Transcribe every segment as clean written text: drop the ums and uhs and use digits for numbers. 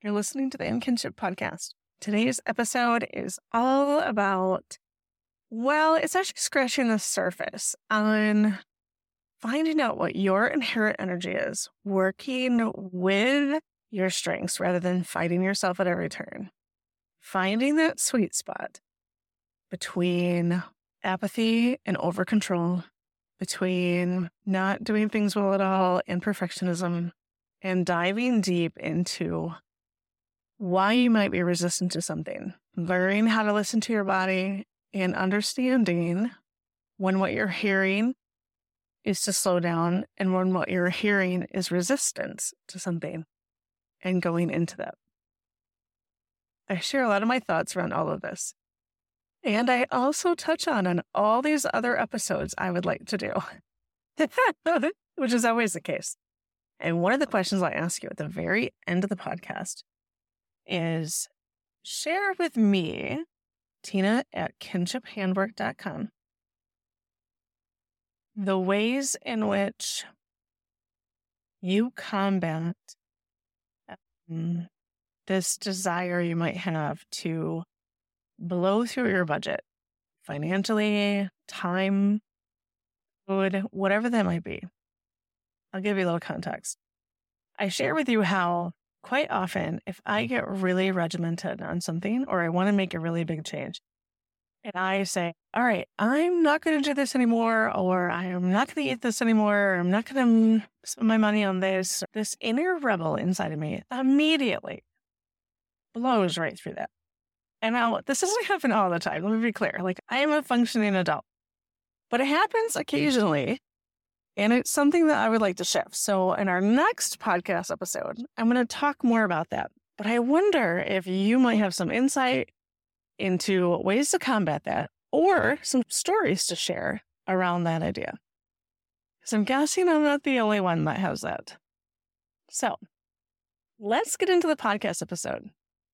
You're listening to the In Kinship Podcast. Today's episode is all about, it's actually scratching the surface on finding out what your inherent energy is, working with your strengths rather than fighting yourself at every turn. Finding that sweet spot between apathy and over-control, between not doing things well at all and perfectionism, and diving deep into why you might be resistant to something. Learning how to listen to your body and understanding when what you're hearing is to slow down and when what you're hearing is resistance to something and going into that. I share a lot of my thoughts around all of this. And I also touch on all these other episodes I would like to do, which is always the case. And one of the questions I ask you at the very end of the podcast is share with me, Tina at kinshiphandwork.com, the ways in which you combat this desire you might have to blow through your budget financially, time, food, whatever that might be. I'll give you a little context. I share with you how quite often, if I get really regimented on something or I want to make a really big change, and I say, all right, I'm not going to do this anymore, or I am not going to eat this anymore, or I'm not going to spend my money on this, this inner rebel inside of me immediately blows right through that. And now, this doesn't happen all the time. Let me be clear. I am a functioning adult, but it happens occasionally. And it's something that I would like to shift. So in our next podcast episode, I'm going to talk more about that. But I wonder if you might have some insight into ways to combat that or some stories to share around that idea. Because I'm guessing I'm not the only one that has that. So let's get into the podcast episode.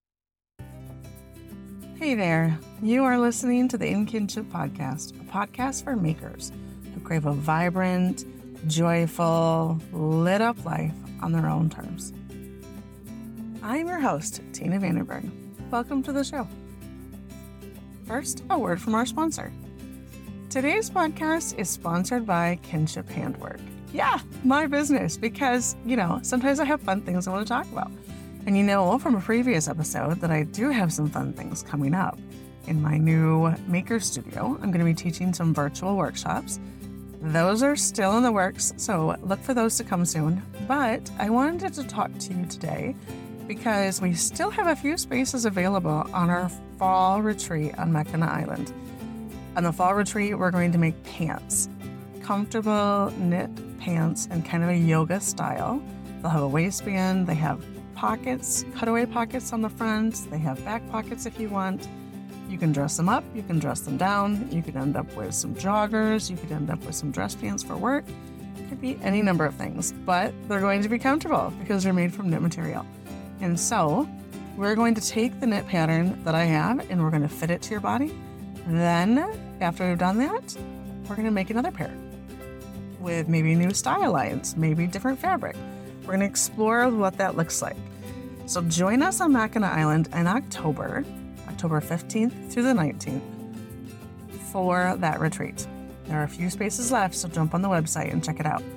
Hey there. You are listening to the In Kinship Podcast, a podcast for makers who crave a vibrant, joyful, lit up life on their own terms. I'm your host, Tina Vandenberg. Welcome to the show. First, a word from our sponsor. Today's podcast is sponsored by Kinship Handwork. Yeah, my business, because, sometimes I have fun things I want to talk about. And from a previous episode that I do have some fun things coming up. In my new maker studio, I'm going to be teaching some virtual workshops. Those are still in the works, so look for those to come soon. But I wanted to talk to you today because we still have a few spaces available on our fall retreat on Mackinac Island. On the fall retreat, we're going to make pants, comfortable knit pants in kind of a yoga style. They'll have a waistband, they have pockets, cutaway pockets on the front, they have back pockets if you want. You can dress them up, you can dress them down, you could end up with some joggers, you could end up with some dress pants for work. It could be any number of things, but they're going to be comfortable because they're made from knit material. And so we're going to take the knit pattern that I have and we're going to fit it to your body. Then after we've done that, we're going to make another pair with maybe new style lines, maybe different fabric. We're going to explore what that looks like. So join us on Mackinac Island in October 15th through the 19th for that retreat. There are a few spaces left, so jump on the website and check it out.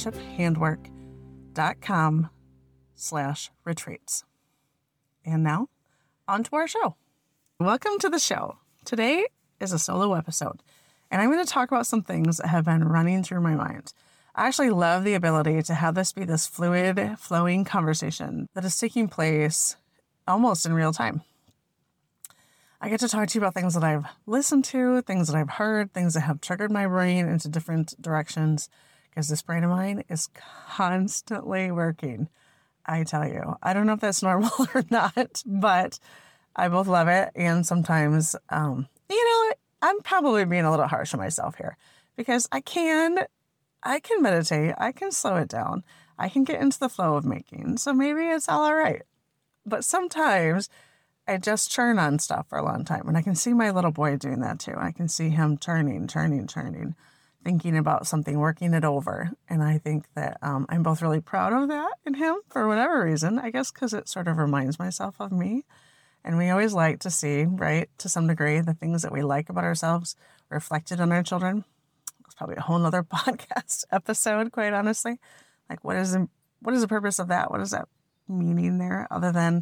kinshiphandwork.com/retreats. And now, on to our show. Welcome to the show. Today is a solo episode, and I'm going to talk about some things that have been running through my mind. I actually love the ability to have this be this fluid, flowing conversation that is taking place almost in real time. I get to talk to you about things that I've listened to, things that I've heard, things that have triggered my brain into different directions, because this brain of mine is constantly working. I tell you, I don't know if that's normal or not, but I both love it. And sometimes, I'm probably being a little harsh on myself here because I can meditate. I can slow it down. I can get into the flow of making. So maybe it's all right. But sometimes I just churn on stuff for a long time. And I can see my little boy doing that too. I can see him churning, thinking about something, working it over. And I think that I'm both really proud of that in him for whatever reason, I guess because it sort of reminds myself of me. And we always like to see, right, to some degree, the things that we like about ourselves reflected in our children. It's probably a whole nother podcast episode, quite honestly. Like, what is the purpose of that? What is that meaning there other than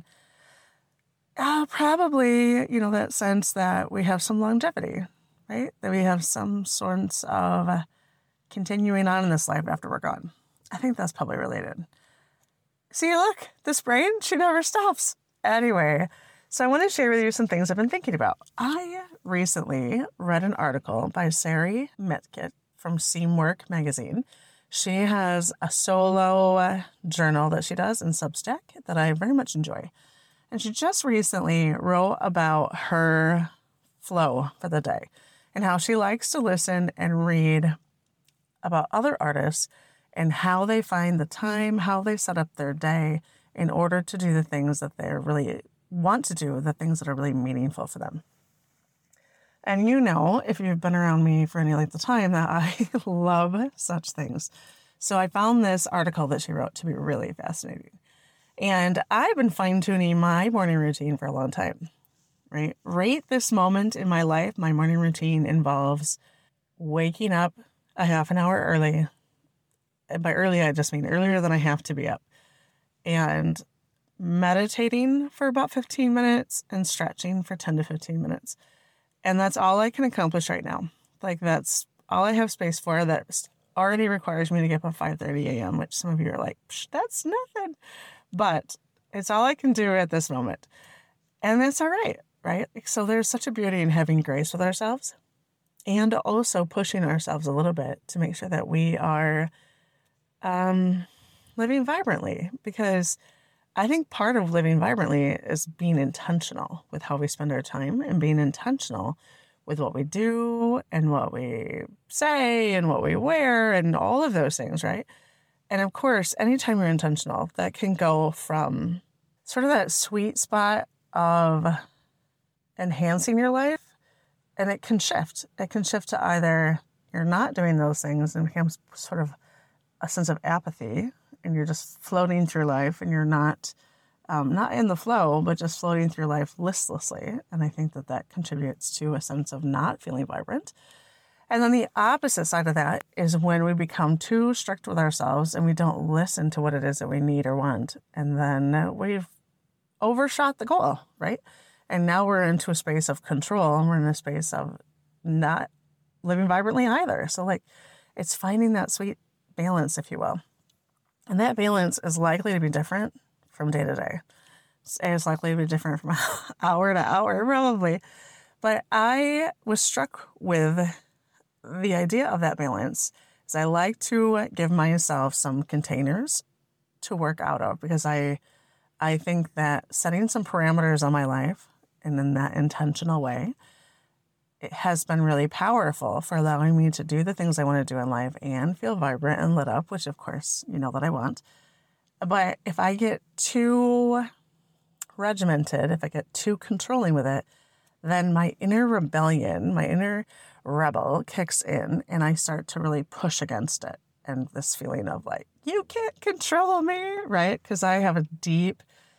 probably, that sense that we have some longevity, right? That we have some sorts of continuing on in this life after we're gone. I think that's probably related. See, look, this brain, she never stops. Anyway, so I want to share with you some things I've been thinking about. I recently read an article by Sari Metkit from Seamwork magazine. She has a solo journal that she does in Substack that I very much enjoy. And she just recently wrote about her flow for the day and how she likes to listen and read about other artists and how they find the time, how they set up their day in order to do the things that they really want to do, the things that are really meaningful for them. And if you've been around me for any length of time, that I love such things. So I found this article that she wrote to be really fascinating. And I've been fine-tuning my morning routine for a long time, right? Right this moment in my life, my morning routine involves waking up a half an hour early. And by early, I just mean earlier than I have to be up. And meditating for about 15 minutes and stretching for 10 to 15 minutes. And that's all I can accomplish right now. Like, that's all I have space for. That already requires me to get up at 5:30 a.m., which some of you are like, that's nothing. But it's all I can do at this moment. And that's all right, right? So there's such a beauty in having grace with ourselves and also pushing ourselves a little bit to make sure that we are living vibrantly, because I think part of living vibrantly is being intentional with how we spend our time and being intentional with what we do and what we say and what we wear and all of those things, right? And of course, anytime you're intentional, that can go from sort of that sweet spot of enhancing your life, and it can shift. It can shift to either you're not doing those things and becomes sort of a sense of apathy, and you're just floating through life and you're not in the flow, but just floating through life listlessly. And I think that contributes to a sense of not feeling vibrant. And then the opposite side of that is when we become too strict with ourselves and we don't listen to what it is that we need or want. And then we've overshot the goal, right? And now we're into a space of control, and we're in a space of not living vibrantly either. So it's finding that sweet balance, if you will. And that balance is likely to be different from day to day. It's likely to be different from hour to hour, probably. But I was struck with the idea of that balance, is I like to give myself some containers to work out of, because I think that setting some parameters on my life and in that intentional way, it has been really powerful for allowing me to do the things I want to do in life and feel vibrant and lit up, which of course, that I want. But if I get too regimented, if I get too controlling with it, then my inner rebellion, my inner rebel kicks in, and I start to really push against it. And this feeling of you can't control me, right? Because I have a deep,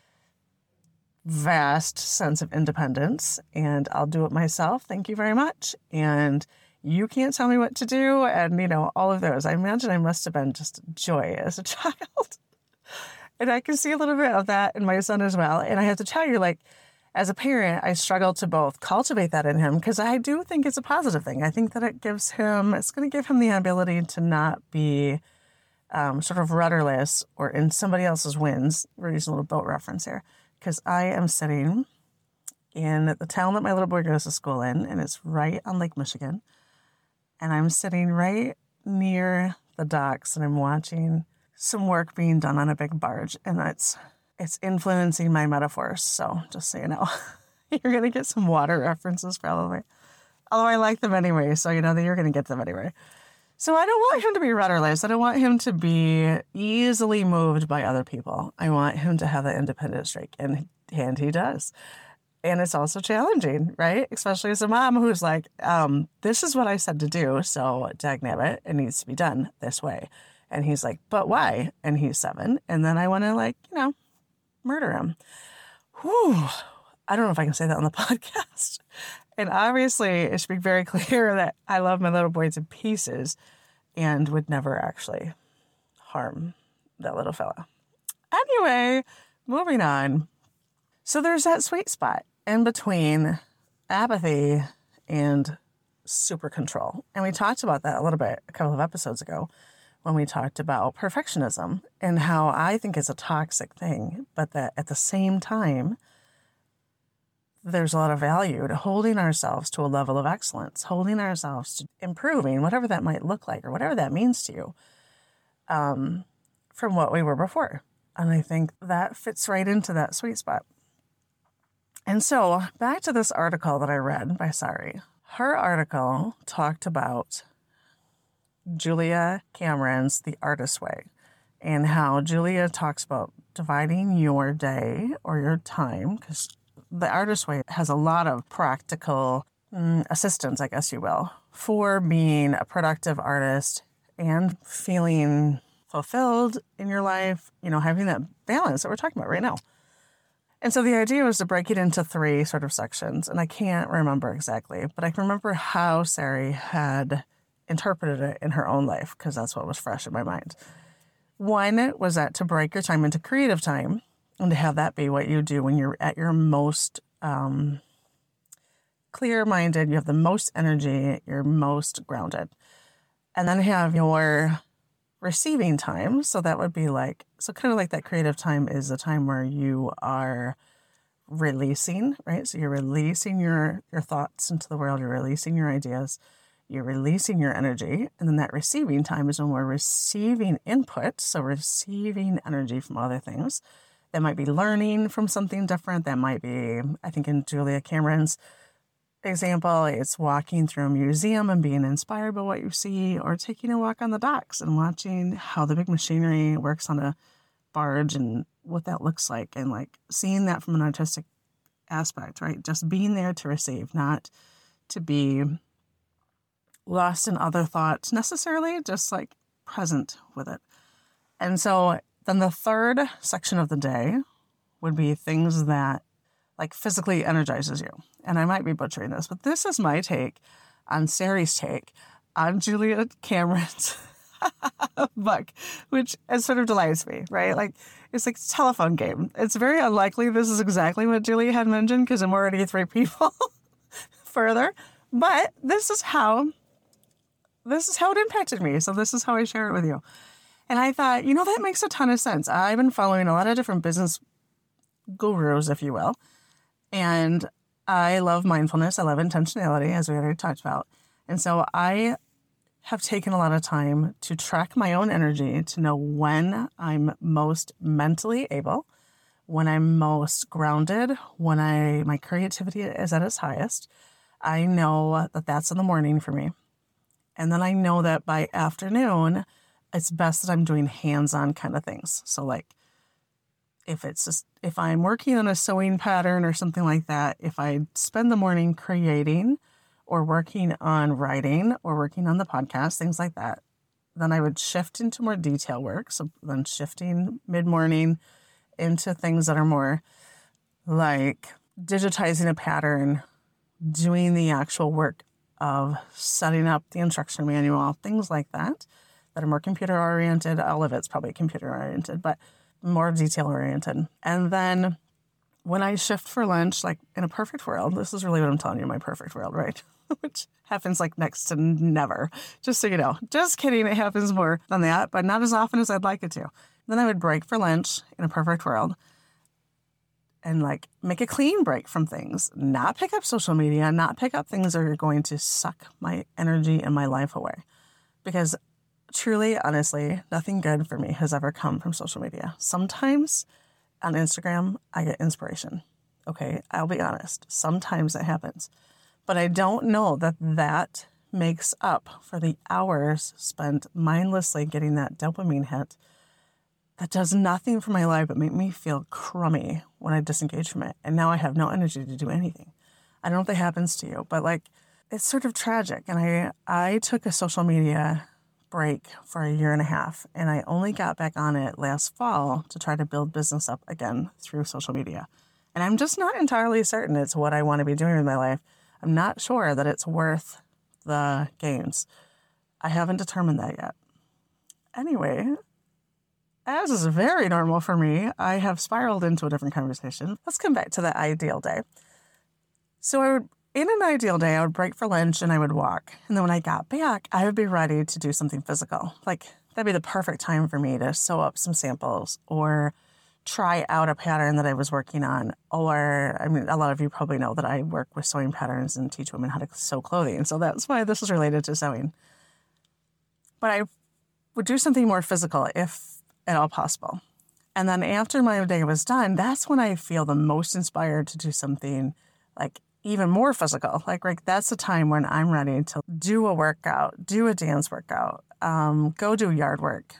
vast sense of independence, and I'll do it myself. Thank you very much. And you can't tell me what to do. And, all of those. I imagine I must have been just joy as a child. And I can see a little bit of that in my son as well. And I have to tell you, as a parent, I struggle to both cultivate that in him, because I do think it's a positive thing. I think that it's going to give him the ability to not be sort of rudderless or in somebody else's winds. We're using a little boat reference here, because I am sitting in the town that my little boy goes to school in, and it's right on Lake Michigan. And I'm sitting right near the docks, and I'm watching some work being done on a big barge, and it's influencing my metaphors. So just so you know, you're going to get some water references probably. Although I like them anyway, so you know that you're going to get them anyway. So I don't want him to be rudderless. I don't want him to be easily moved by other people. I want him to have that independent streak, and he does. And it's also challenging, right? Especially as a mom who's like, this is what I said to do. So dagnabbit, it needs to be done this way. And he's like, but why? And he's 7. And then I want to murder him. Whew. I don't know if I can say that on the podcast. And obviously it should be very clear that I love my little boy to pieces and would never actually harm that little fella. Anyway, moving on. So there's that sweet spot in between apathy and super control. And we talked about that a little bit a couple of episodes ago when we talked about perfectionism and how I think it's a toxic thing, but that at the same time, there's a lot of value to holding ourselves to a level of excellence, holding ourselves to improving, whatever that might look like or whatever that means to you, from what we were before. And I think that fits right into that sweet spot. And so back to this article that I read by Sari. Her article talked about Julia Cameron's The Artist Way and how Julia talks about dividing your day or your time, because The Artist Way has a lot of practical assistance, I guess you will, for being a productive artist and feeling fulfilled in your life, having that balance that we're talking about right now. And so the idea was to break it into 3 sort of sections, and I can't remember exactly, but I can remember how Sari had interpreted it in her own life, because that's what was fresh in my mind. One was that to break your time into creative time, and to have that be what you do when you're at your most clear-minded, you have the most energy, you're most grounded. And then have your receiving time. So that would be kind of like that creative time is a time where you are releasing, right? So you're releasing your thoughts into the world, you're releasing your ideas, you're releasing your energy. And then that receiving time is when we're receiving input, so receiving energy from other things. That might be learning from something different. That might be, I think in Julia Cameron's example, it's walking through a museum and being inspired by what you see, or taking a walk on the docks and watching how the big machinery works on a barge and what that looks like, and seeing that from an artistic aspect, right? Just being there to receive, not to be lost in other thoughts necessarily, just present with it. And so then the third section of the day would be things that physically energizes you. And I might be butchering this, but this is my take on Sari's take on Julia Cameron's book, which sort of delights me, right? It's like a telephone game. It's very unlikely this is exactly what Julia had mentioned, because I'm already 3 people further, but this is how it impacted me. So this is how I share it with you. And I thought, that makes a ton of sense. I've been following a lot of different business gurus, if you will. And I love mindfulness. I love intentionality, as we already talked about. And so I have taken a lot of time to track my own energy to know when I'm most mentally able, when I'm most grounded, when my creativity is at its highest. I know that that's in the morning for me. And then I know that by afternoon, it's best that I'm doing hands-on kind of things. So if I'm working on a sewing pattern or something like that, if I spend the morning creating or working on writing or working on the podcast, things like that, then I would shift into more detail work. So then shifting mid-morning into things that are more like digitizing a pattern, doing the actual work of setting up the instruction manual, things like that are more computer-oriented. All of it's probably computer-oriented, but more detail-oriented. And then when I shift for lunch, in a perfect world, this is really what I'm telling you, my perfect world, right? Which happens next to never, just so you know. Just kidding, it happens more than that, but not as often as I'd like it to. Then I would break for lunch in a perfect world and make a clean break from things, not pick up social media, not pick up things that are going to suck my energy and my life away. Because truly, honestly, nothing good for me has ever come from social media. Sometimes on Instagram, I get inspiration. Okay, I'll be honest. Sometimes that happens. But I don't know that makes up for the hours spent mindlessly getting that dopamine hit that does nothing for my life but make me feel crummy when I disengage from it. And now I have no energy to do anything. I don't know if that happens to you, but like, it's sort of tragic. And I took a social media break for 1.5 years, and I only got back on it last fall to try to build business up again through social media. And I'm just not entirely certain it's what I want to be doing with my life. I'm not sure that it's worth the gains. I haven't determined that yet. Anyway, as is very normal for me, I have spiraled into a different conversation. Let's come back to the ideal day. So in an ideal day, I would break for lunch and I would walk. And then when I got back, I would be ready to do something physical. Like, that'd be the perfect time for me to sew up some samples or try out a pattern that I was working on. Or, I mean, a lot of you probably know that I work with sewing patterns and teach women how to sew clothing. So that's why this is related to sewing. But I would do something more physical if at all possible. And then after my day was done, that's when I feel the most inspired to do something like even more physical. Like that's the time when I'm ready to do a workout, do a dance workout, go do yard work,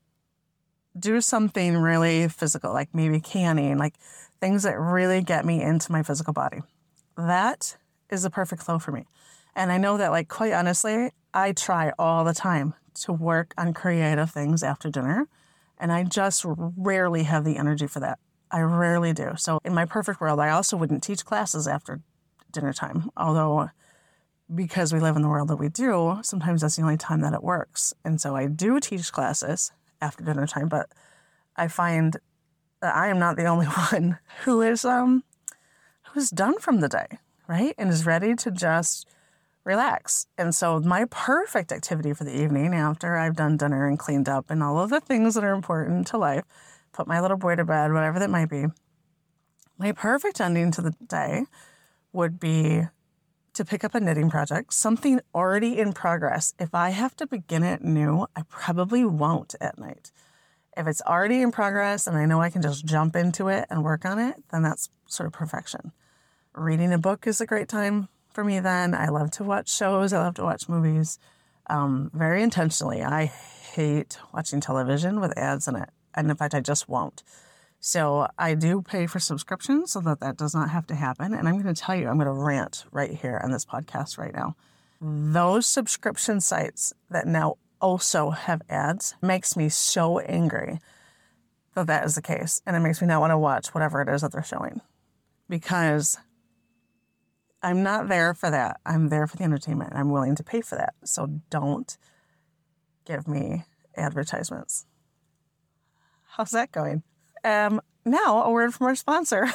do something really physical, like maybe canning, like things that really get me into my physical body. That is the perfect flow for me. And I know that, like, quite honestly, I try all the time to work on creative things after dinner, and I just rarely have the energy for that. I rarely do. So in my perfect world, I also wouldn't teach classes after dinner time, although because we live in the world that we do, sometimes that's the only time that it works. And so I do teach classes after dinner time, but I find that I am not the only one who's done from the day, right? And is ready to just relax. And so my perfect activity for the evening after I've done dinner and cleaned up and all of the things that are important to life, put my little boy to bed, whatever that might be, my perfect ending to the day would be to pick up a knitting project, something already in progress. If I have to begin it new, I probably won't at night. If it's already in progress and I know I can just jump into it and work on it, then that's sort of perfection. Reading a book is a great time for me then. I love to watch shows. I love to watch movies very intentionally. I hate watching television with ads in it. And in fact, I just won't. So I do pay for subscriptions so that does not have to happen. And I'm going to tell you, I'm going to rant right here on this podcast right now. Those subscription sites that now also have ads makes me so angry that is the case. And it makes me not want to watch whatever it is that they're showing, because I'm not there for that. I'm there for the entertainment. I'm willing to pay for that. So don't give me advertisements. How's that going? Now, a word from our sponsor.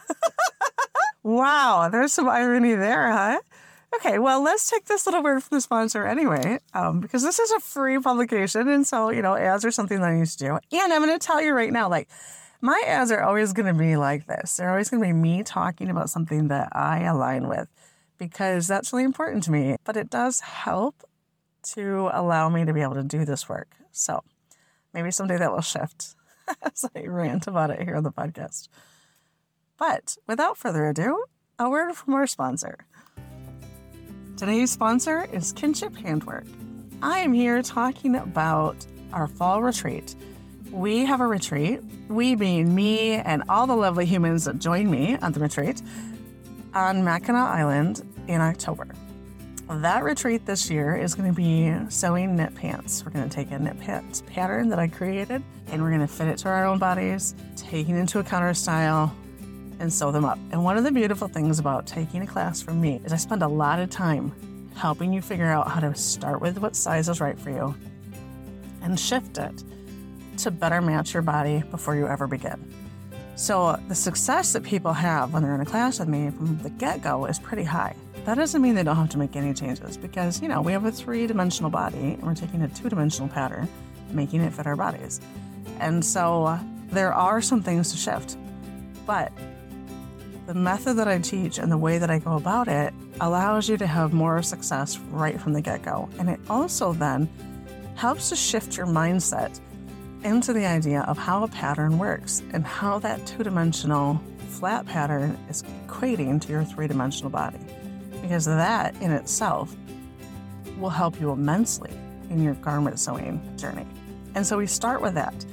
Wow, there's some irony there, huh? Okay, well, let's take this little word from the sponsor anyway, because this is a free publication, and so, ads are something that I used to do. And I'm going to tell you right now, like, my ads are always going to be like this. They're always going to be me talking about something that I align with, because that's really important to me. But it does help to allow me to be able to do this work. So maybe someday that will shift as I rant about it here on the podcast. But without further ado, a word from our sponsor. Today's sponsor is Kinship Handwork. I am here talking about our fall retreat. We have a retreat, we being me and all the lovely humans that join me on the retreat, on Mackinac Island in October. That retreat this year is going to be sewing knit pants. We're going to take a knit pants pattern that I created, and we're going to fit it to our own bodies, taking into account our style, and sew them up. And one of the beautiful things about taking a class from me is I spend a lot of time helping you figure out how to start with what size is right for you and shift it to better match your body before you ever begin. So the success that people have when they're in a class with me from the get-go is pretty high. That doesn't mean they don't have to make any changes, because, we have a 3-dimensional body and we're taking a 2-dimensional pattern, making it fit our bodies. And so there are some things to shift, but the method that I teach and the way that I go about it allows you to have more success right from the get-go. And it also then helps to shift your mindset into the idea of how a pattern works and how that 2-dimensional flat pattern is equating to your 3-dimensional body. Because that in itself will help you immensely in your garment sewing journey. And so we start with that.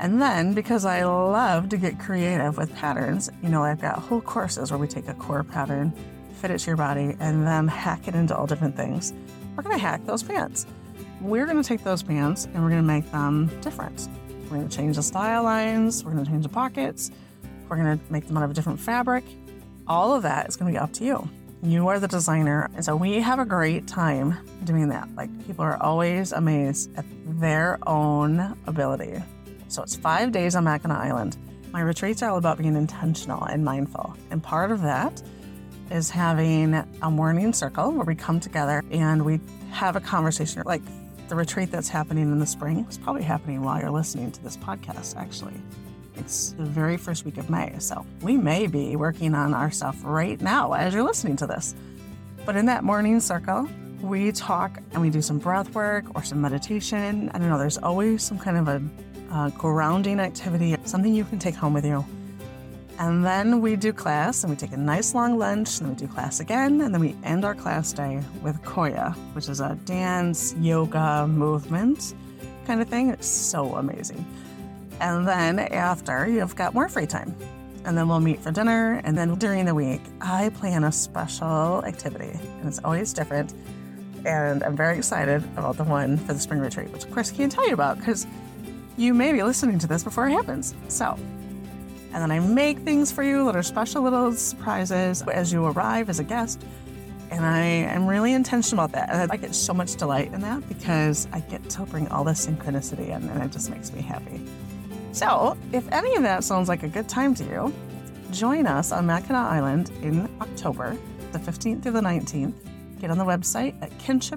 And then, because I love to get creative with patterns, I've got whole courses where we take a core pattern, fit it to your body, and then hack it into all different things. We're going to hack those pants. We're going to take those pants and we're going to make them different. We're going to change the style lines. We're going to change the pockets. We're going to make them out of a different fabric. All of that is going to be up to you. You are the designer. And so we have a great time doing that. Like, people are always amazed at their own ability. So it's 5 days on Mackinac Island. My retreats are all about being intentional and mindful. And part of that is having a morning circle where we come together and we have a conversation. Like the retreat that's happening in the spring is probably happening while you're listening to this podcast, actually. It's the very first week of May. So we may be working on our stuff right now as you're listening to this. But in that morning circle, we talk and we do some breath work or some meditation. I don't know, there's always some kind of a grounding activity, something you can take home with you. And then we do class and we take a nice long lunch and then we do class again. And then we end our class day with Koya, which is a dance, yoga, movement kind of thing. It's so amazing. And then after, you've got more free time. And then we'll meet for dinner. And then during the week, I plan a special activity. And it's always different. And I'm very excited about the one for the spring retreat, which of course I can't tell you about because you may be listening to this before it happens. So, and then I make things for you that are special little surprises as you arrive as a guest. And I am really intentional about that. And I get so much delight in that because I get to bring all this synchronicity in and it just makes me happy. So if any of that sounds like a good time to you, join us on Mackinac Island in October, the 15th through the 19th. Get on the website at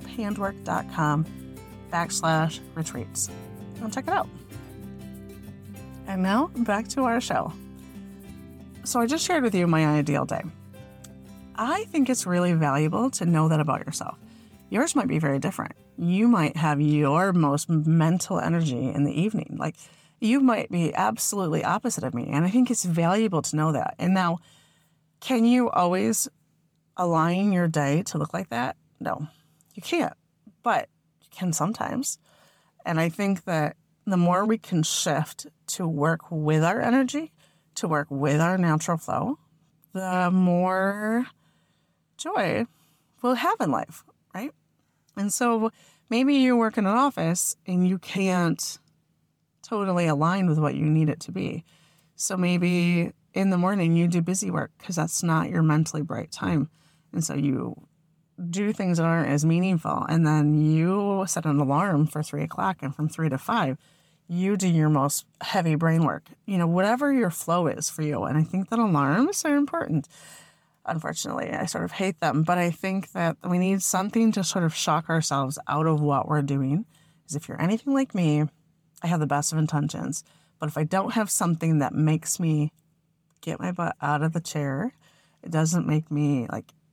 kinshiphandwork.com/retreats and check it out. And now back to our show. So I just shared with you my ideal day. I think it's really valuable to know that about yourself. Yours might be very different. You might have your most mental energy in the evening. Like, you might be absolutely opposite of me. And I think it's valuable to know that. And now, can you always align your day to look like that? No, you can't. But you can sometimes. And I think that the more we can shift to work with our energy, to work with our natural flow, the more joy we'll have in life, right? And so maybe you work in an office and you can't totally align with what you need it to be. So maybe in the morning you do busy work because that's not your mentally bright time. And so you do things that aren't as meaningful. And then you set an alarm for 3 o'clock, and from 3 to 5, you do your most heavy brain work, whatever your flow is for you. And I think that alarms are important. Unfortunately, I sort of hate them, but I think that we need something to sort of shock ourselves out of what we're doing. Because if you're anything like me, I have the best of intentions. But if I don't have something that makes me get my butt out of the chair, it doesn't make me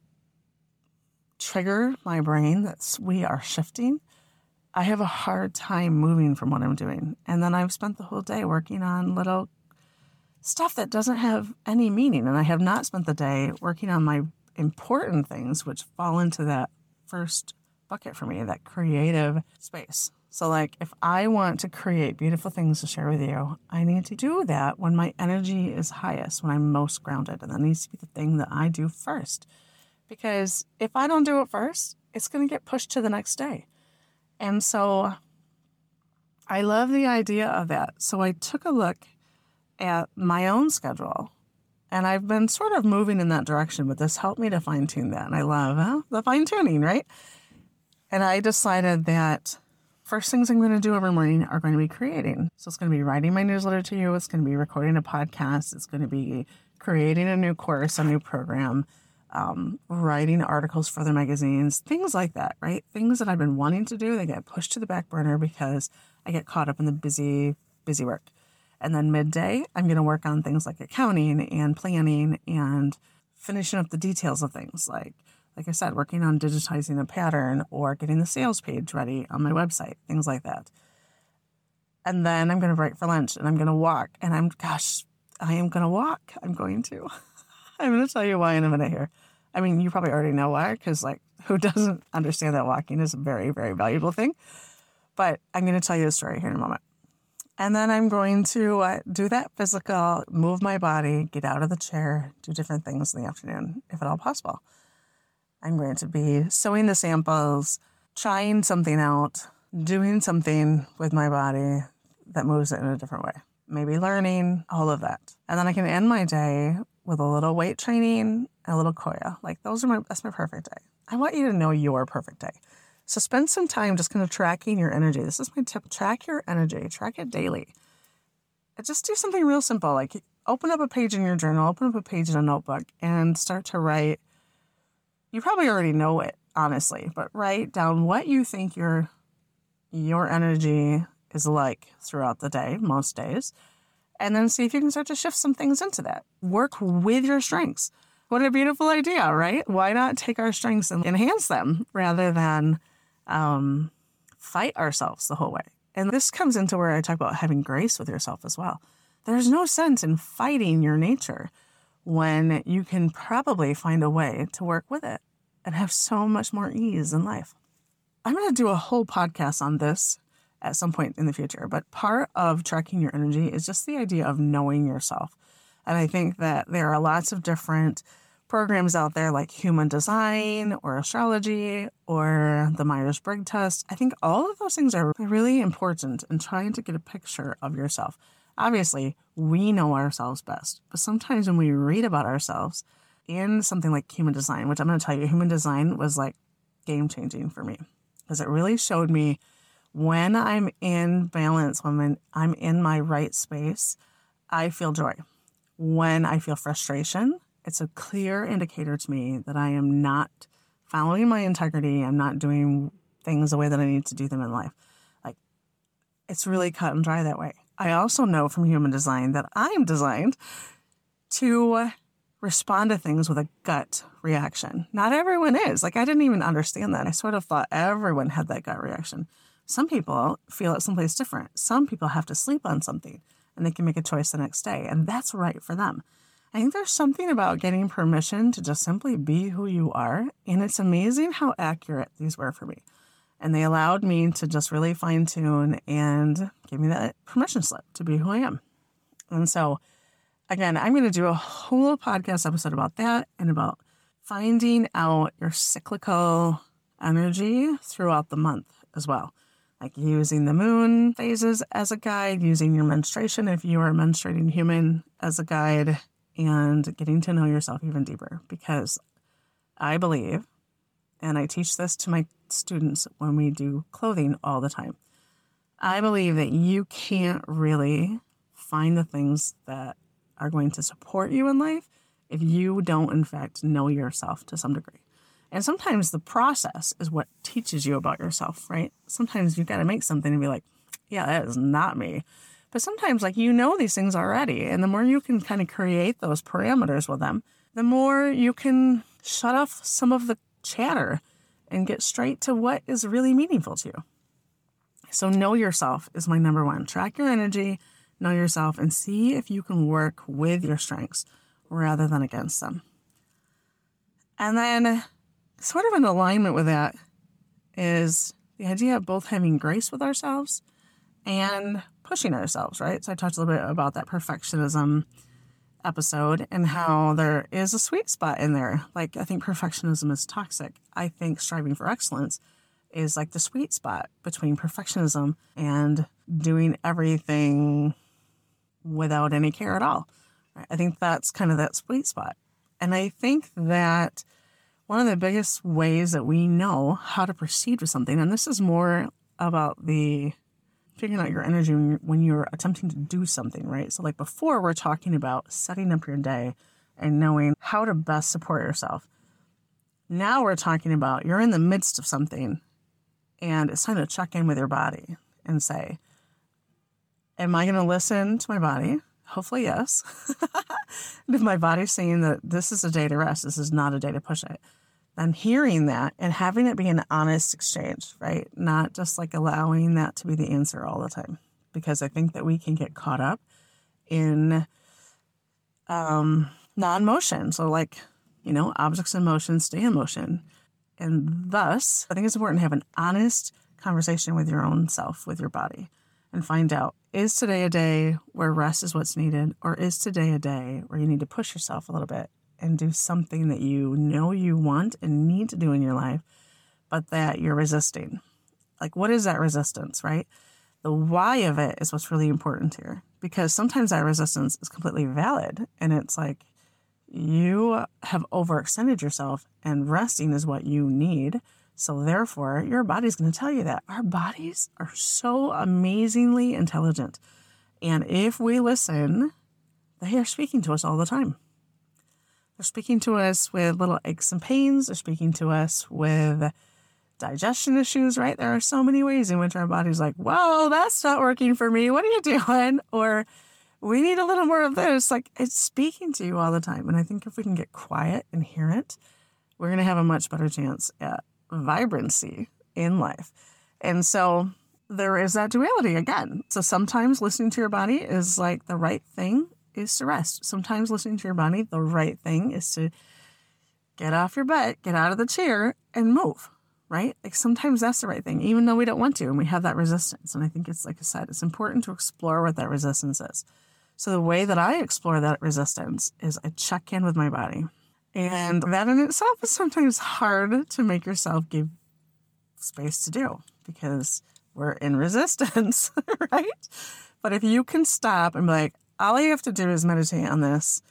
trigger my brain that we are shifting, I have a hard time moving from what I'm doing. And then I've spent the whole day working on little stuff that doesn't have any meaning. And I have not spent the day working on my important things, which fall into that first bucket for me, that creative space. So if I want to create beautiful things to share with you, I need to do that when my energy is highest, when I'm most grounded. And that needs to be the thing that I do first. Because if I don't do it first, it's going to get pushed to the next day. And so I love the idea of that. So I took a look at my own schedule, and I've been sort of moving in that direction, but this helped me to fine tune that. And I love the fine tuning, right? And I decided that first things I'm going to do every morning are going to be creating. So it's going to be writing my newsletter to you. It's going to be recording a podcast. It's going to be creating a new course, a new program, writing articles for the magazines, things like that, right? Things that I've been wanting to do, they get pushed to the back burner because I get caught up in the busy work. And then midday, I'm going to work on things like accounting and planning and finishing up the details of things. Like I said, working on digitizing a pattern or getting the sales page ready on my website, things like that. And then I'm going to break for lunch and I'm going to walk. And I am going to walk. I'm going to tell you why in a minute here. I mean, you probably already know why, because who doesn't understand that walking is a very, very valuable thing? But I'm going to tell you a story here in a moment. And then I'm going to do that physical, move my body, get out of the chair, do different things in the afternoon, if at all possible. I'm going to be sewing the samples, trying something out, doing something with my body that moves it in a different way. Maybe learning, all of that. And then I can end my day with a little weight training and a little Koya. That's my perfect day. I want you to know your perfect day. So spend some time just kind of tracking your energy. This is my tip. Track your energy. Track it daily. And just do something real simple. Like open up a page in your journal, open up a page in a notebook, and start to write. You probably already know it, honestly, but write down what you think your energy is like throughout the day, most days, and then see if you can start to shift some things into that. Work with your strengths. What a beautiful idea, right? Why not take our strengths and enhance them rather than fight ourselves the whole way? And this comes into where I talk about having grace with yourself as well. There's no sense in fighting your nature when you can probably find a way to work with it and have so much more ease in life. I'm going to do a whole podcast on this at some point in the future, but part of tracking your energy is just the idea of knowing yourself. And I think that there are lots of different programs out there like Human Design or astrology or the Myers-Briggs test. I think all of those things are really important in trying to get a picture of yourself. Obviously, we know ourselves best, but sometimes when we read about ourselves in something like Human Design, which I'm going to tell you, Human Design was like game-changing for me because it really showed me when I'm in balance, when I'm in my right space, I feel joy. When I feel frustration, it's a clear indicator to me that I am not following my integrity. I'm not doing things the way that I need to do them in life. Like, it's really cut and dry that way. I also know from Human Design that I'm designed to respond to things with a gut reaction. Not everyone is. Like, I didn't even understand that. I sort of thought everyone had that gut reaction. Some people feel it someplace different. Some people have to sleep on something and they can make a choice the next day, and that's right for them. I think there's something about getting permission to just simply be who you are, and it's amazing how accurate these were for me. And they allowed me to just really fine-tune and give me that permission slip to be who I am. And so, again, I'm going to do a whole podcast episode about that and about finding out your cyclical energy throughout the month as well. Like using the moon phases as a guide, using your menstruation if you are a menstruating human as a guide, and getting to know yourself even deeper. Because I believe, and I teach this to my students when we do clothing all the time, I believe that you can't really find the things that are going to support you in life if you don't, in fact, know yourself to some degree. And sometimes the process is what teaches you about yourself, right? Sometimes you've got to make something and be like, yeah, that is not me. But sometimes, like, you know these things already. And the more you can kind of create those parameters with them, the more you can shut off some of the chatter and get straight to what is really meaningful to you. So know yourself is my number one. Track your energy, know yourself, and see if you can work with your strengths rather than against them. And then sort of in alignment with that is the idea of both having grace with ourselves and pushing ourselves, right? So I talked a little bit about that perfectionism episode and how there is a sweet spot in there. Like, I think perfectionism is toxic. I think striving for excellence is like the sweet spot between perfectionism and doing everything without any care at all. I think that's kind of that sweet spot. And I think that one of the biggest ways that we know how to proceed with something, and this is more about the figuring out your energy when you're attempting to do something, right? So like before, we're talking about setting up your day and knowing how to best support yourself. Now we're talking about you're in the midst of something and it's time to check in with your body and say, am I going to listen to my body? Hopefully, yes. And if my body's saying that this is a day to rest, this is not a day to push it, then hearing that and having it be an honest exchange, right? Not just like allowing that to be the answer all the time. Because I think that we can get caught up in non-motion. So like, objects in motion stay in motion. And thus, I think it's important to have an honest conversation with your own self, with your body, and find out, is today a day where rest is what's needed, or is today a day where you need to push yourself a little bit and do something that you know you want and need to do in your life, but that you're resisting? Like, what is that resistance, right? The why of it is what's really important here, because sometimes that resistance is completely valid, and it's like you have overextended yourself and resting is what you need. So therefore, your body's going to tell you that. Our bodies are so amazingly intelligent. And if we listen, they are speaking to us all the time. They're speaking to us with little aches and pains. They're speaking to us with digestion issues, right? There are so many ways in which our body's like, whoa, that's not working for me. What are you doing? Or we need a little more of this. Like, it's speaking to you all the time. And I think if we can get quiet and hear it, we're going to have a much better chance at vibrancy in life. And so there is that duality again. So sometimes listening to your body is like the right thing is to rest. Sometimes listening to your body, the right thing is to get off your butt, get out of the chair and move, right? Like sometimes that's the right thing, even though we don't want to and we have that resistance. And I think it's, like I said, it's important to explore what that resistance is. So the way that I explore that resistance is I check in with my body. And that in itself is sometimes hard to make yourself give space to do because we're in resistance, right? But if you can stop and be like, all I have to do is meditate on this.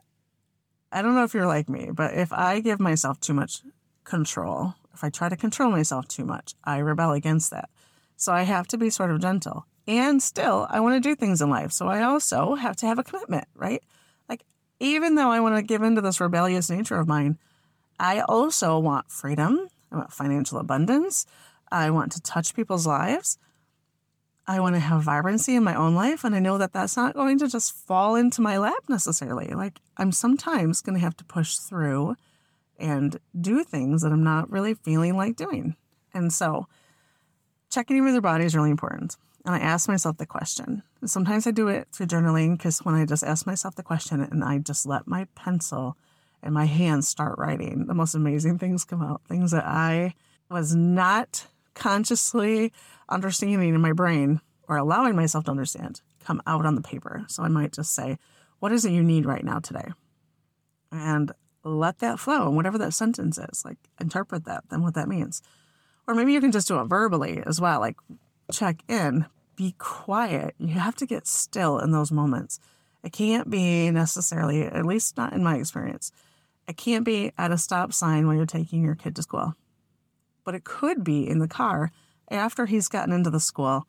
I don't know if you're like me, but if I give myself too much control, if I try to control myself too much, I rebel against that. So I have to be sort of gentle. And still, I want to do things in life. So I also have to have a commitment, right? Even though I want to give into this rebellious nature of mine, I also want freedom. I want financial abundance. I want to touch people's lives. I want to have vibrancy in my own life. And I know that that's not going to just fall into my lap necessarily. Like, I'm sometimes going to have to push through and do things that I'm not really feeling like doing. And so checking in with your body is really important. And I ask myself the question. And sometimes I do it through journaling, because when I just ask myself the question and I just let my pencil and my hands start writing, the most amazing things come out. Things that I was not consciously understanding in my brain or allowing myself to understand come out on the paper. So I might just say, what is it you need right now today? And let that flow. And whatever that sentence is, like, interpret that, then what that means. Or maybe you can just do it verbally as well, like, check in, be quiet. You have to get still in those moments. It can't be necessarily, at least not in my experience, it can't be at a stop sign when you're taking your kid to school. But it could be in the car after he's gotten into the school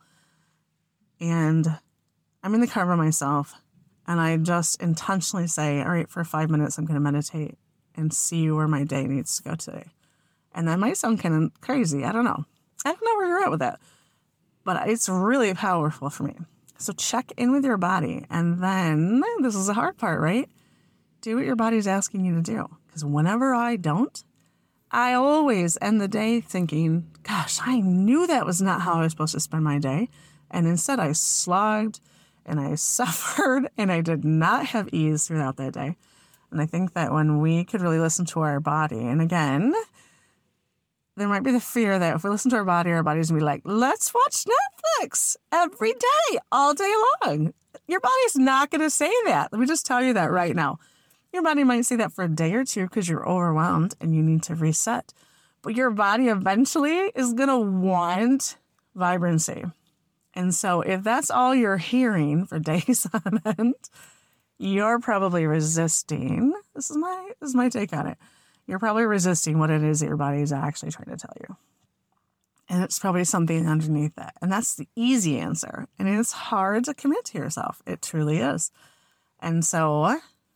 and I'm in the car by myself and I just intentionally say, all right, for 5 minutes, I'm going to meditate and see where my day needs to go today. And that might sound kind of crazy. I don't know where you're at with that. But it's really powerful for me. So check in with your body. And then, this is the hard part, right? Do what your body's asking you to do. Because whenever I don't, I always end the day thinking, gosh, I knew that was not how I was supposed to spend my day. And instead I slogged and I suffered and I did not have ease throughout that day. And I think that when we could really listen to our body, and again, there might be the fear that if we listen to our body's going to be like, let's watch Netflix every day, all day long. Your body's not going to say that. Let me just tell you that right now. Your body might say that for a day or two because you're overwhelmed and you need to reset. But your body eventually is going to want vibrancy. And so if that's all you're hearing for days on end, you're probably resisting. This is my take on it. You're probably resisting what it is that your body is actually trying to tell you. And it's probably something underneath that. And that's the easy answer. And it's hard to commit to yourself. It truly is. And so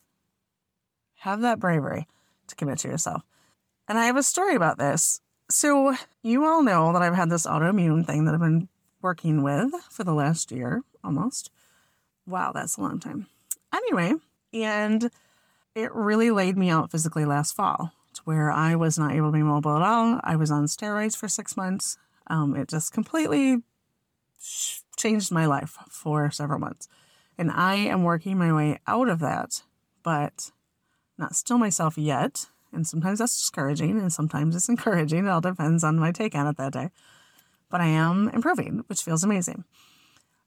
have that bravery to commit to yourself. And I have a story about this. So you all know that I've had this autoimmune thing that I've been working with for the last year, almost. Wow, that's a long time. Anyway, and it really laid me out physically last fall, to where I was not able to be mobile at all. I was on steroids for 6 months. It just completely changed my life for several months. And I am working my way out of that, but not still myself yet. And sometimes that's discouraging and sometimes it's encouraging. It all depends on my take on it that day. But I am improving, which feels amazing.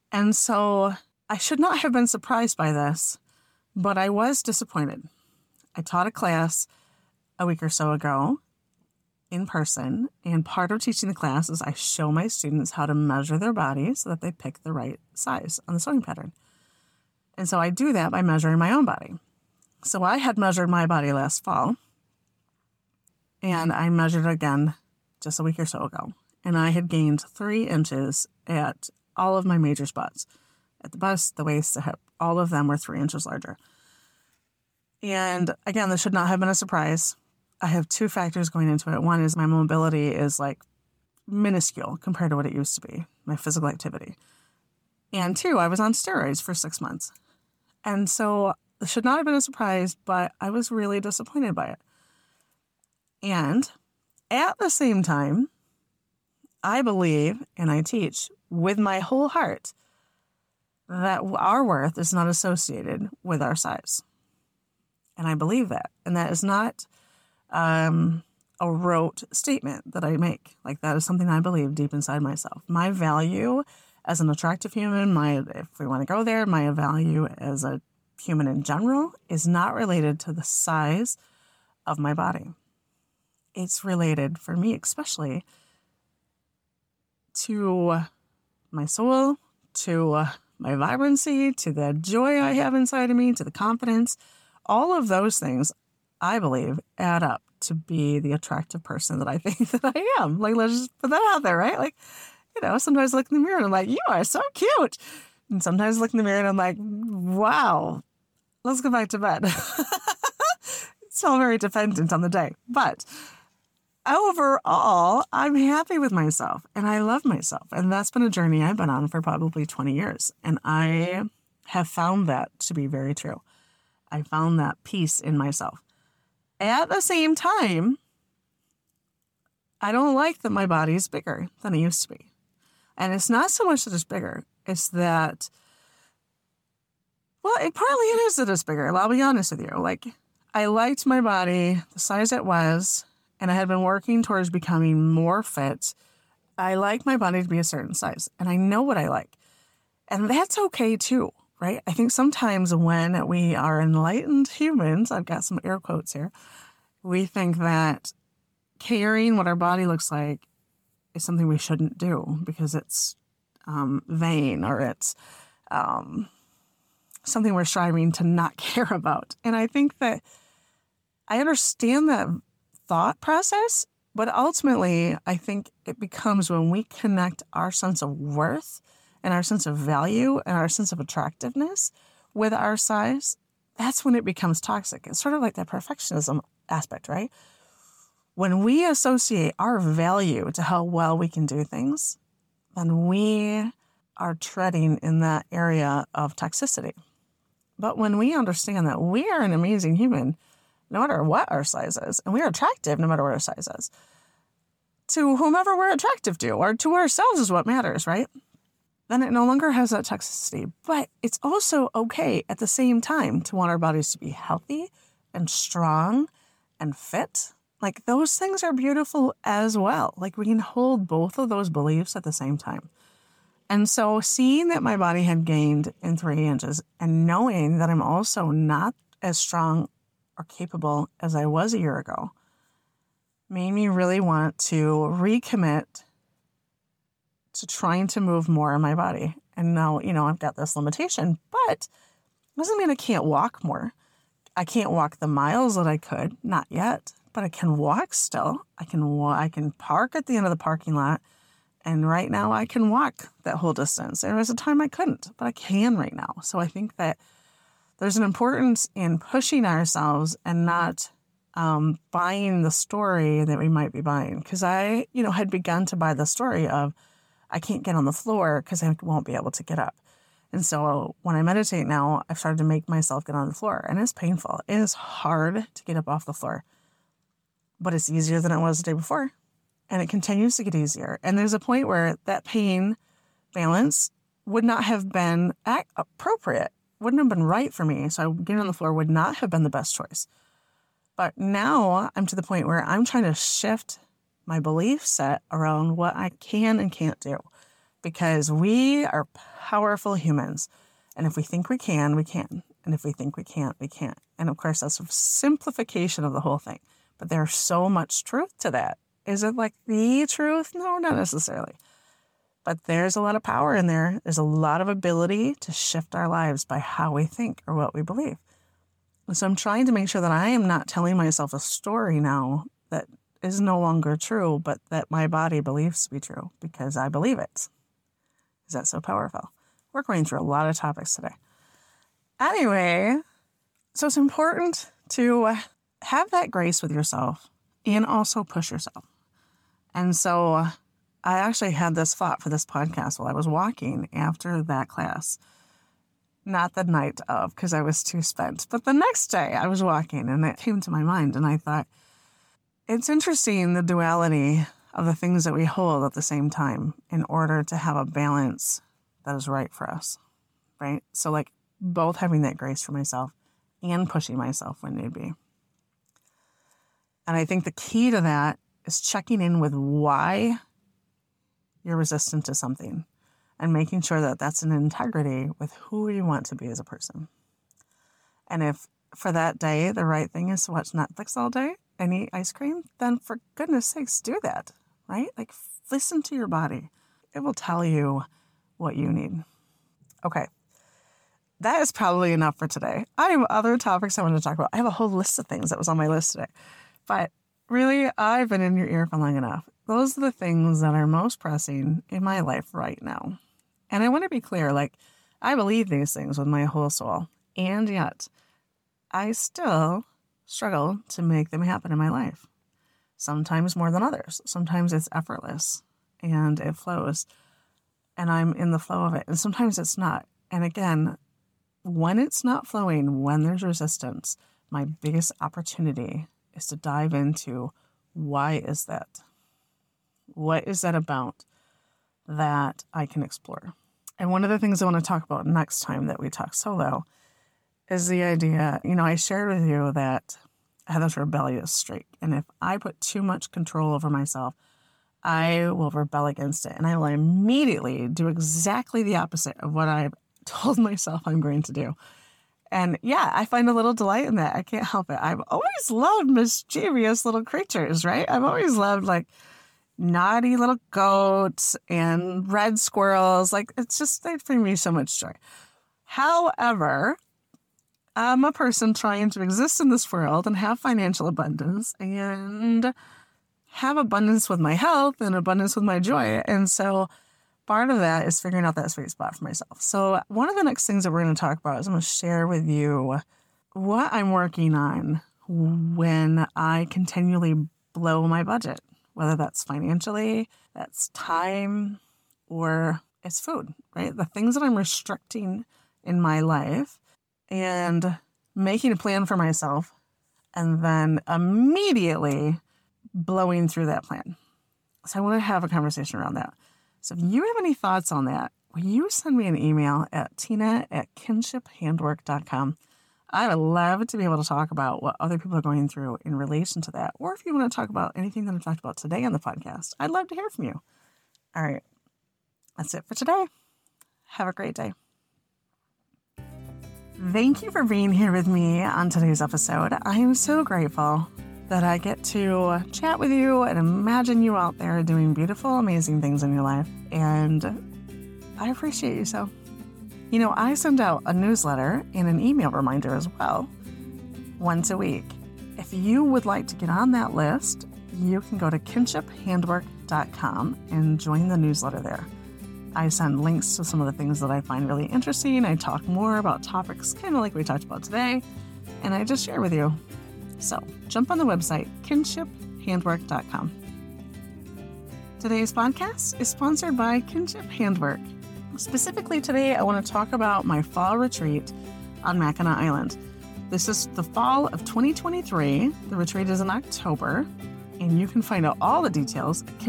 And so I should not have been surprised by this, but I was disappointed. I taught a class a week or so ago in person, and part of teaching the class is I show my students how to measure their body so that they pick the right size on the sewing pattern. And so I do that by measuring my own body. So I had measured my body last fall, and I measured again just a week or so ago. And I had gained 3 inches at all of my major spots. At the bust, the waist, the hip, all of them were 3 inches larger. And again, this should not have been a surprise. I have 2 factors going into it. One is my mobility is like minuscule compared to what it used to be, my physical activity. And 2, I was on steroids for 6 months. And so it should not have been a surprise, but I was really disappointed by it. And at the same time, I believe and I teach with my whole heart that our worth is not associated with our size. And I believe that. And that is not a rote statement that I make. Like, that is something I believe deep inside myself. My value as an attractive human, if we want to go there, my value as a human in general is not related to the size of my body. It's related, for me especially, to my soul, to my vibrancy, to the joy I have inside of me, to the confidence. All of those things, I believe, add up to be the attractive person that I think that I am. Like, let's just put that out there, right? Like, sometimes I look in the mirror and I'm like, you are so cute. And sometimes I look in the mirror and I'm like, wow, let's go back to bed. It's all very dependent on the day. But overall, I'm happy with myself and I love myself. And that's been a journey I've been on for probably 20 years. And I have found that to be very true. I found that peace in myself. At the same time, I don't like that my body is bigger than it used to be. And it's not so much that it's bigger. It's that, well, it partly is that it's bigger. I'll be honest with you. Like, I liked my body the size it was, and I had been working towards becoming more fit. I like my body to be a certain size, and I know what I like. And that's okay too, right? I think sometimes when we are enlightened humans, I've got some air quotes here, we think that caring what our body looks like is something we shouldn't do because it's vain or it's something we're striving to not care about. And I think that I understand that thought process, but ultimately I think it becomes when we connect our sense of worth and our sense of value and our sense of attractiveness with our size, that's when it becomes toxic. It's sort of like that perfectionism aspect, right? When we associate our value to how well we can do things, then we are treading in that area of toxicity. But when we understand that we are an amazing human, no matter what our size is, and we are attractive no matter what our size is, to whomever we're attractive to, or to ourselves is what matters, right? Then it no longer has that toxicity. But it's also okay at the same time to want our bodies to be healthy and strong and fit. Like, those things are beautiful as well. Like, we can hold both of those beliefs at the same time. And so seeing that my body had gained in 3 inches and knowing that I'm also not as strong or capable as I was a year ago made me really want to recommit to trying to move more in my body. And now, I've got this limitation, but it doesn't mean I can't walk more. I can't walk the miles that I could, not yet, but I can walk still. I can park at the end of the parking lot. And right now I can walk that whole distance. There was a time I couldn't, but I can right now. So I think that there's an importance in pushing ourselves and not buying the story that we might be buying. Because I, had begun to buy the story of I can't get on the floor because I won't be able to get up. And so when I meditate now, I've started to make myself get on the floor. And it's painful. It is hard to get up off the floor. But it's easier than it was the day before. And it continues to get easier. And there's a point where that pain balance would not have been appropriate, wouldn't have been right for me. So getting on the floor would not have been the best choice. But now I'm to the point where I'm trying to shift my belief set around what I can and can't do. because we are powerful humans. And if we think we can, we can. And if we think we can't, we can't. And of course, that's a simplification of the whole thing. But there's so much truth to that. Is it like the truth? No, not necessarily. But there's a lot of power in there. There's a lot of ability to shift our lives by how we think or what we believe. And so I'm trying to make sure that I am not telling myself a story now that is no longer true, but that my body believes to be true because I believe it. Is that so powerful? We're going through a lot of topics today. Anyway, so it's important to have that grace with yourself and also push yourself. And so I actually had this thought for this podcast while I was walking after that class. Not the night of, because I was too spent. But the next day I was walking and it came to my mind and I thought, it's interesting the duality of the things that we hold at the same time in order to have a balance that is right for us, right? So like both having that grace for myself and pushing myself when need be. And I think the key to that is checking in with why you're resistant to something and making sure that that's in integrity with who you want to be as a person. And if for that day, the right thing is to watch Netflix all day and eat ice cream, then for goodness sakes, do that, right? Like listen to your body. It will tell you what you need. Okay. That is probably enough for today. I have other topics I want to talk about. I have a whole list of things that was on my list today. But really, I've been in your ear for long enough. Those are the things that are most pressing in my life right now. And I want to be clear, like, I believe these things with my whole soul. And yet, I still struggle to make them happen in my life. Sometimes more than others. Sometimes it's effortless and it flows. And I'm in the flow of it. And sometimes it's not. And again, when it's not flowing, when there's resistance, my biggest opportunity is to dive into why is that? What is that about that I can explore? And one of the things I want to talk about next time that we talk solo is the idea, I shared with you that I have this rebellious streak. And if I put too much control over myself, I will rebel against it. And I will immediately do exactly the opposite of what I've told myself I'm going to do. And yeah, I find a little delight in that. I can't help it. I've always loved mischievous little creatures, right? I've always loved like naughty little goats and red squirrels. Like they bring me so much joy. However, I'm a person trying to exist in this world and have financial abundance and have abundance with my health and abundance with my joy. And so part of that is figuring out that sweet spot for myself. So one of the next things that we're going to talk about is I'm going to share with you what I'm working on when I continually blow my budget, whether that's financially, that's time, or it's food, right? The things that I'm restricting in my life and making a plan for myself and then immediately blowing through that plan. So I want to have a conversation around that. So if you have any thoughts on that, will you send me an email at tina@kinshiphandwork.com. I would love to be able to talk about what other people are going through in relation to that. Or if you want to talk about anything that I've talked about today on the podcast, I'd love to hear from you. All right. That's it for today. Have a great day. Thank you for being here with me on today's episode. I am so grateful that I get to chat with you and imagine you out there doing beautiful, amazing things in your life. And I appreciate you so. I send out a newsletter and an email reminder as well once a week. If you would like to get on that list, you can go to kinshiphandwork.com and join the newsletter there. I send links to some of the things that I find really interesting. I talk more about topics kind of like we talked about today, and I just share with you. So jump on the website, kinshiphandwork.com. Today's podcast is sponsored by Kinship Handwork. Specifically today, I want to talk about my fall retreat on Mackinac Island. This is the fall of 2023. The retreat is in October, and you can find out all the details at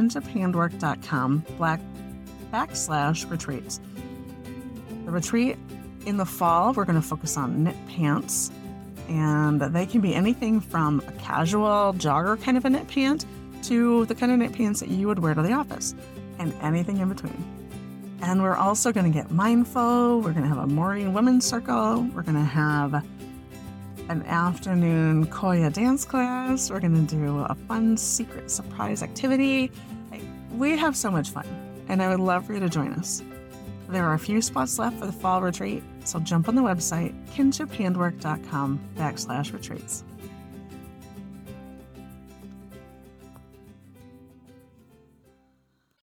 kinshiphandwork.com/retreats. The retreat in the fall, we're going to focus on knit pants. And they can be anything from a casual jogger kind of a knit pant to the kind of knit pants that you would wear to the office and anything in between. And we're also going to get mindful. We're going to have a morning women's circle. We're going to have an afternoon Koya dance class. We're going to do a fun secret surprise activity. We have so much fun, and I would love for you to join us. There are a few spots left for the fall retreat, so jump on the website, kinshiphandwork.com/retreats.